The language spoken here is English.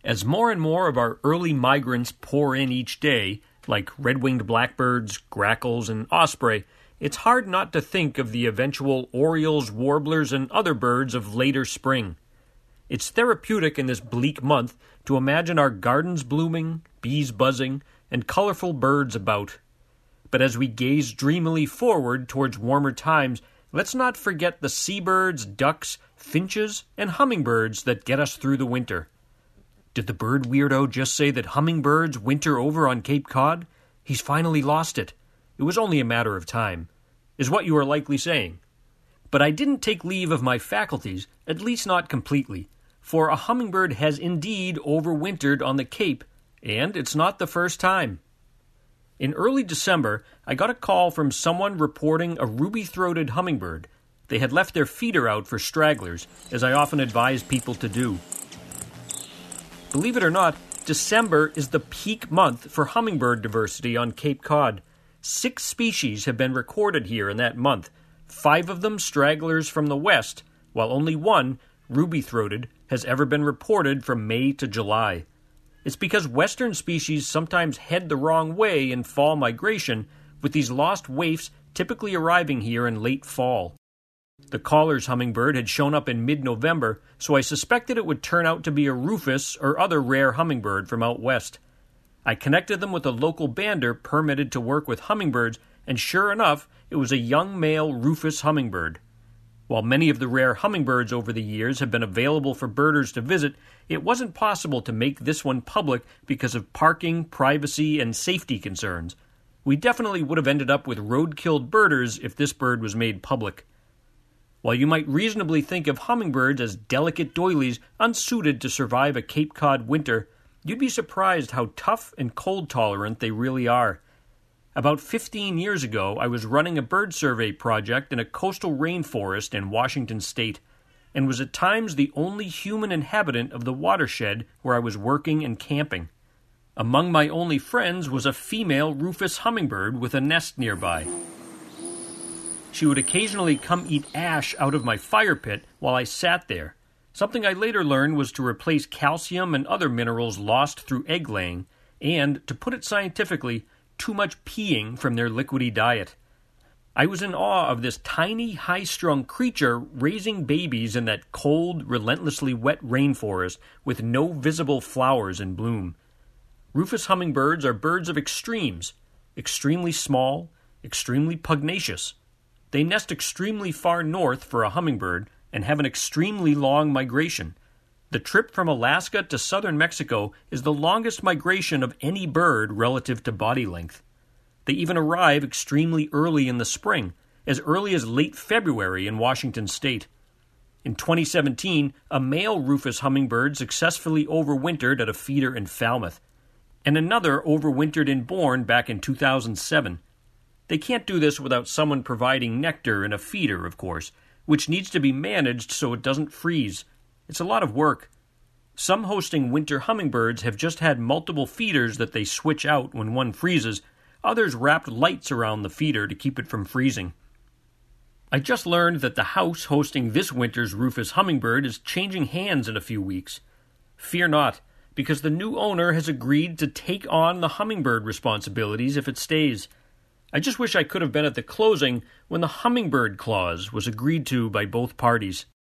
As more and more of our early migrants pour in each day, like red-winged blackbirds, grackles, and osprey, it's hard not to think of the eventual orioles, warblers, and other birds of later spring. It's therapeutic in this bleak month to imagine our gardens blooming, bees buzzing, and colorful birds about. But as we gaze dreamily forward towards warmer times, let's not forget the seabirds, ducks, finches, and hummingbirds that get us through the winter. Did the bird weirdo just say that hummingbirds winter over on Cape Cod? He's finally lost it. It was only a matter of time, is what you are likely saying. But I didn't take leave of my faculties, at least not completely, for a hummingbird has indeed overwintered on the Cape, and it's not the first time. In early December, I got a call from someone reporting a ruby-throated hummingbird. They had left their feeder out for stragglers, as I often advise people to do. Believe it or not, December is the peak month for hummingbird diversity on Cape Cod. 6 species have been recorded here in that month, 5 of them stragglers from the west, while only 1, ruby-throated, has ever been reported from May to July. It's because western species sometimes head the wrong way in fall migration, with these lost waifs typically arriving here in late fall. The Caller's hummingbird had shown up in mid-November, so I suspected it would turn out to be a rufous or other rare hummingbird from out west. I connected them with a local bander permitted to work with hummingbirds, and sure enough, it was a young male rufous hummingbird. While many of the rare hummingbirds over the years have been available for birders to visit, it wasn't possible to make this one public because of parking, privacy, and safety concerns. We definitely would have ended up with road-killed birders if this bird was made public. While you might reasonably think of hummingbirds as delicate doilies unsuited to survive a Cape Cod winter, you'd be surprised how tough and cold-tolerant they really are. About 15 years ago, I was running a bird survey project in a coastal rainforest in Washington state, and was at times the only human inhabitant of the watershed where I was working and camping. Among my only friends was a female rufous hummingbird with a nest nearby. She would occasionally come eat ash out of my fire pit while I sat there. Something I later learned was to replace calcium and other minerals lost through egg laying, and, to put it scientifically, too much peeing from their liquidy diet. I was in awe of this tiny, high-strung creature raising babies in that cold, relentlessly wet rainforest with no visible flowers in bloom. Rufous hummingbirds are birds of extremes, extremely small, extremely pugnacious. They nest extremely far north for a hummingbird and have an extremely long migration. The trip from Alaska to southern Mexico is the longest migration of any bird relative to body length. They even arrive extremely early in the spring, as early as late February in Washington state. In 2017, a male rufous hummingbird successfully overwintered at a feeder in Falmouth, and another overwintered in Bourne back in 2007. They can't do this without someone providing nectar in a feeder, of course, which needs to be managed so it doesn't freeze. It's a lot of work. Some hosting winter hummingbirds have just had multiple feeders that they switch out when one freezes. Others wrapped lights around the feeder to keep it from freezing. I just learned that the house hosting this winter's rufous hummingbird is changing hands in a few weeks. Fear not, because the new owner has agreed to take on the hummingbird responsibilities if it stays. I just wish I could have been at the closing when the hummingbird clause was agreed to by both parties.